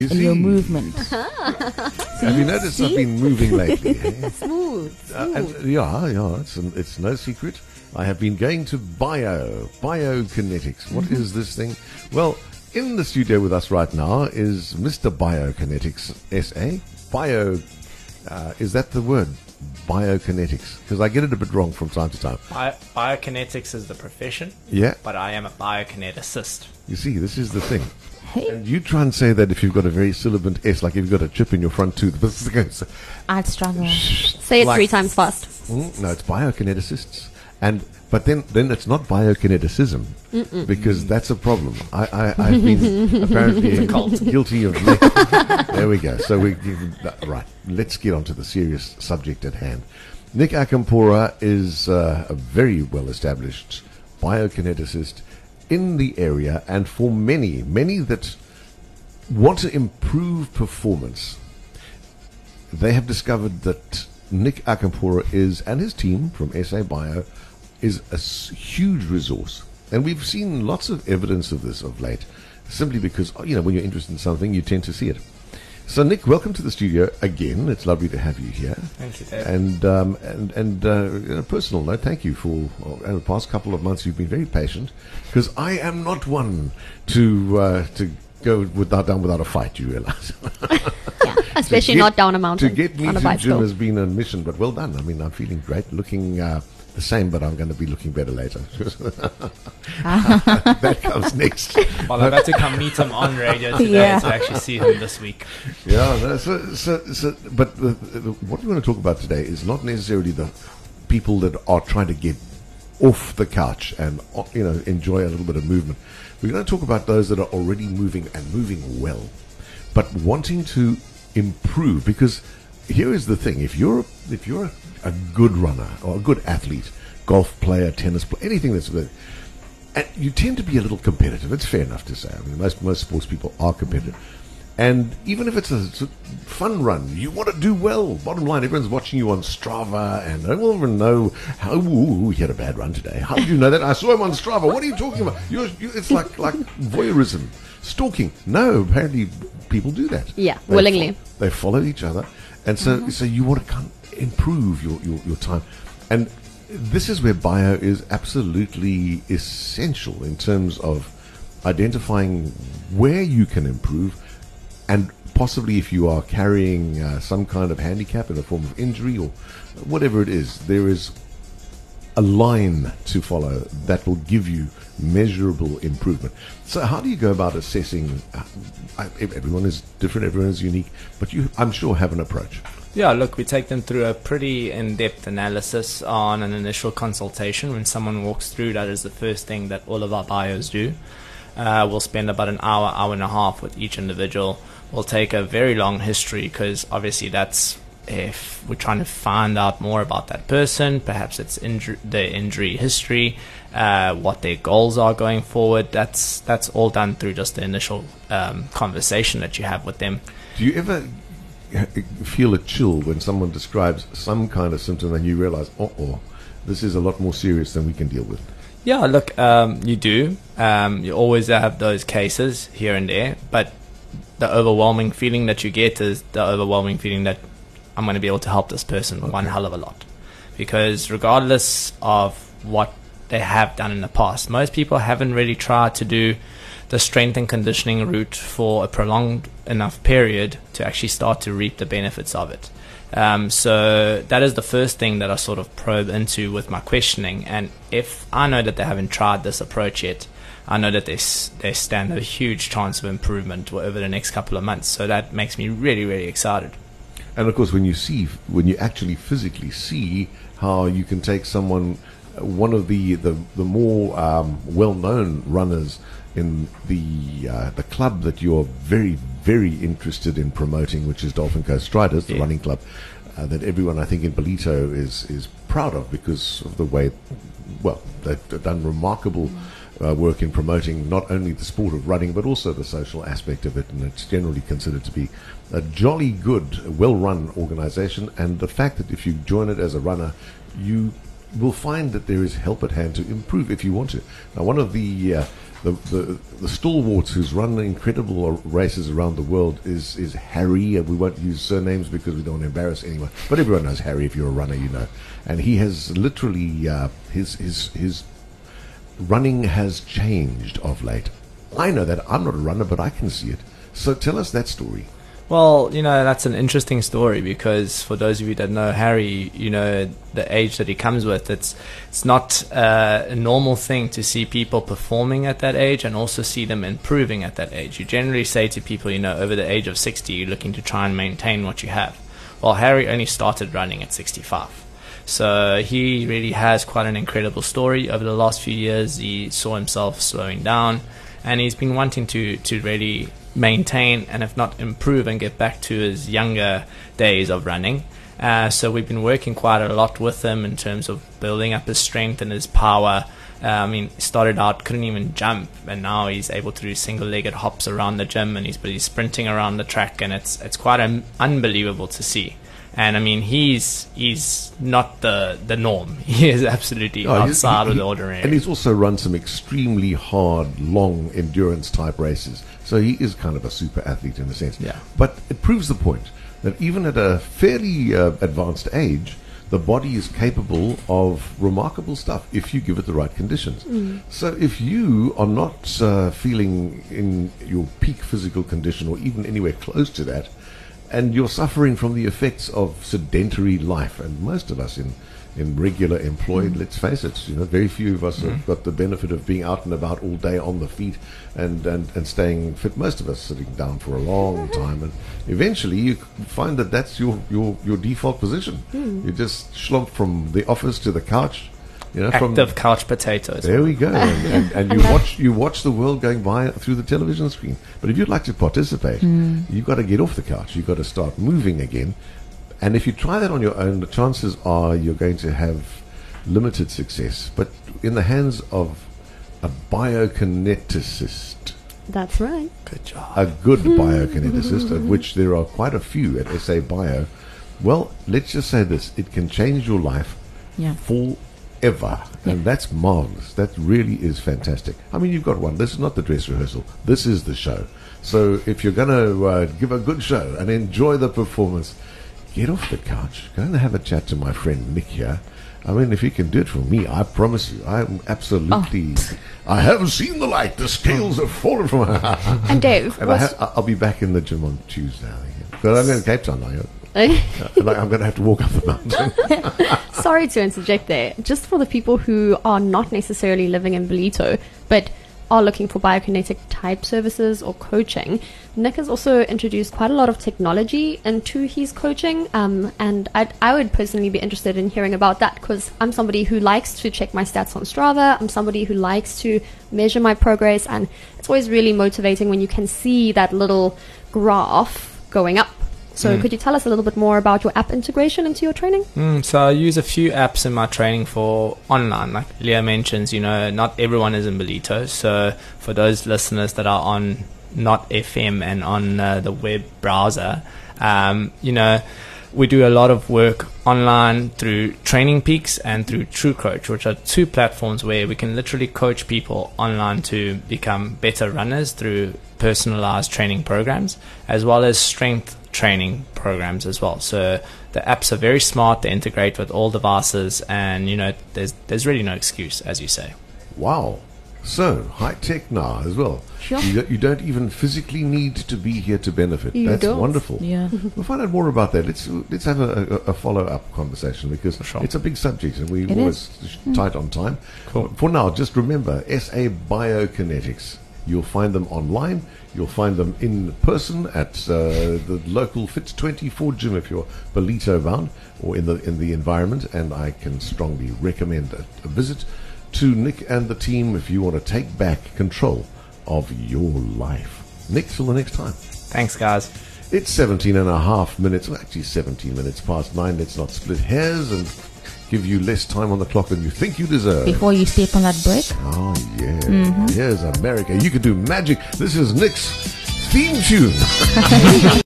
in your movement. Have you noticed I've been moving lately? Smooth. Yeah, it's no secret. I have been going to biokinetics. What is this thing? Well, in the studio with us right now is Mr. Biokinetics SA. Is that the word? Biokinetics? Because I get it a bit wrong from time to time. Biokinetics is the profession. Yeah. But I am a biokineticist. You see, this is the thing. Hey. And you try and say that if you've got a very sibilant S, like if you've got a chip in your front tooth. I'd struggle. Say it Like- 3 times fast. No, it's biokineticists. But then it's not biokineticism, because that's a problem. I've been apparently guilty of... There we go. So right, let's get on to the serious subject at hand. Nick Akampora is a very well-established biokineticist in the area, and for many that want to improve performance, they have discovered that Nick Akampora and his team from SA Bio is a huge resource. And we've seen lots of evidence of this of late, simply because, when you're interested in something, you tend to see it. So, Nick, welcome to the studio again. It's lovely to have you here. Thank you, Dave. And on a personal note, thank you for the past couple of months. You've been very patient, because I am not one to go down without a fight. You realize? Yeah, especially not down a mountain To get me on a to the gym bicycle. has been a mission, but well done. I mean, I'm feeling great, looking the same, but I'm going to be looking better later. That comes next. Well, I've had to come meet him on radio today to actually see him this week. Yeah, no, but what we want to talk about today is not necessarily the people that are trying to get off the couch and enjoy a little bit of movement. We're going to talk about those that are already moving and moving well, but wanting to improve. Because here is the thing: if you're a good runner or a good athlete, golf player, tennis player, anything that's good, and you tend to be a little competitive. It's fair enough to say. I mean, most sports people are competitive. And even if it's a fun run, you want to do well. Bottom line, everyone's watching you on Strava, and they will even know how. He had a bad run today. How did you know that? I saw him on Strava. What are you talking about? It's like voyeurism, stalking. No, apparently people do that. Yeah, willingly. They follow each other, and so you want to improve your time. And this is where bio is absolutely essential in terms of identifying where you can improve. And possibly if you are carrying some kind of handicap in the form of injury or whatever it is, there is a line to follow that will give you measurable improvement. So how do you go about assessing? Everyone is different, everyone is unique, but you, I'm sure, have an approach. Yeah, look, we take them through a pretty in-depth analysis on an initial consultation. When someone walks through, that is the first thing that all of our bios do. We'll spend about an hour and a half with each individual. We'll take a very long history, because obviously that's if we're trying to find out more about that person. Perhaps it's their injury history, what their goals are going forward. That's all done through just the initial conversation that you have with them. Do you ever feel a chill when someone describes some kind of symptom and you realize, this is a lot more serious than we can deal with? Yeah, look, you do. You always have those cases here and there, but the overwhelming feeling that you get is the overwhelming feeling that I'm going to be able to help this person one hell of a lot. Because regardless of what they have done in the past, most people haven't really tried to do the strength and conditioning route for a prolonged enough period to actually start to reap the benefits of it. So that is the first thing that I sort of probe into with my questioning. And if I know that they haven't tried this approach yet, I know that they stand a huge chance of improvement over the next couple of months. So that makes me really, really excited. And of course, when you actually physically see how you can take someone, one of the more well-known runners in the club that you're very, very interested in promoting, which is Dolphin Coast Striders, the running club that everyone, I think, in Ballito is proud of, because of the way, they've done remarkable work in promoting not only the sport of running, but also the social aspect of it. And it's generally considered to be a jolly good, well-run organization. And the fact that if you join it as a runner, you will find that there is help at hand to improve if you want to. Now, one of the the stalwarts who's run incredible races around the world is Harry. We won't use surnames because we don't want to embarrass anyone. But everyone knows Harry. If you're a runner, you know. And he has literally his running has changed of late. I know that. I'm not a runner, but I can see it. So tell us that story. Well, that's an interesting story because for those of you that know Harry, the age that he comes with, it's not a normal thing to see people performing at that age and also see them improving at that age. You generally say to people, over the age of 60, you're looking to try and maintain what you have. Well, Harry only started running at 65. So he really has quite an incredible story. Over the last few years, he saw himself slowing down, and he's been wanting to really maintain and if not improve and get back to his younger days of running. So we've been working quite a lot with him in terms of building up his strength and his power. Started out, couldn't even jump, and now he's able to do single-legged hops around the gym, and he's sprinting around the track, and it's quite unbelievable to see. And he's not the norm. He is absolutely outside of the ordinary. And he's also run some extremely hard, long endurance type races. So he is kind of a super athlete in a sense. Yeah. But it proves the point that even at a fairly advanced age, the body is capable of remarkable stuff if you give it the right conditions. So if you are not feeling in your peak physical condition or even anywhere close to that, and you're suffering from the effects of sedentary life, and most of us in regular employed, let's face it, very few of us have got the benefit of being out and about all day on the feet and staying fit. Most of us sitting down for a long time, and eventually you find that that's your default position. You just slump from the office to the couch. Active couch potatoes. There we go, and you watch the world going by through the television screen. But if you'd like to participate, you've got to get off the couch. You've got to start moving again. And if you try that on your own, the chances are you're going to have limited success. But in the hands of a biokineticist, That's right. Good job. a good biokineticist, of which there are quite a few at SA Bio, well, let's just say this: it can change your life Yeah. forever. And that's marvelous. That really is fantastic. I mean, you've got one. This is not the dress rehearsal. This is the show. So if you're going to give a good show and enjoy the performance, get off the couch. Go and have a chat to my friend Nick here. I mean, if he can do it for me, I promise you, I'm absolutely... I have seen the light. The scales have fallen from her. And Dave, And I'll be back in the gym on Tuesday. But I'm going to Cape Town now. I'm going to have to walk up the mountain. sorry to interject there. Just for the people who are not necessarily living in Ballito, but are looking for biokinetic type services or coaching, Nick has also introduced quite a lot of technology into his coaching, and I would personally be interested in hearing about that, because I'm somebody who likes to check my stats on Strava. I'm somebody who likes to measure my progress, and it's always really motivating when you can see that little graph going up. So could you tell us a little bit more about your app integration into your training? So I use a few apps in my training for online. Like Leah mentions, not everyone is in Ballito. So for those listeners that are on Not FM and on the web browser, we do a lot of work online through Training Peaks and through TrueCoach, which are two platforms where we can literally coach people online to become better runners through personalized training programs, as well as strength training programs as well. So the apps are very smart. They integrate with all devices, and there's really no excuse, as you say. Wow. So, high tech now as well. Sure. You don't even physically need to be here to benefit. You That's don't. wonderful. Yeah. We'll find out more about that. Let's have a follow-up conversation, because sure. it's a big subject and we're It always tight on time. Cool. For now, just remember, SA Biokinetics. You'll find them online. You'll find them in person at the local Fit24 gym if you're Ballito bound or in the environment. And I can strongly recommend a visit to Nick and the team if you want to take back control of your life. Nick, till the next time. Thanks, guys. It's 17 and a half minutes, well, actually 17 minutes past 9. Let's not split hairs and give you less time on the clock than you think you deserve. Before you step on that break. Oh, yeah. Here's America. You can do magic. This is Nick's theme tune.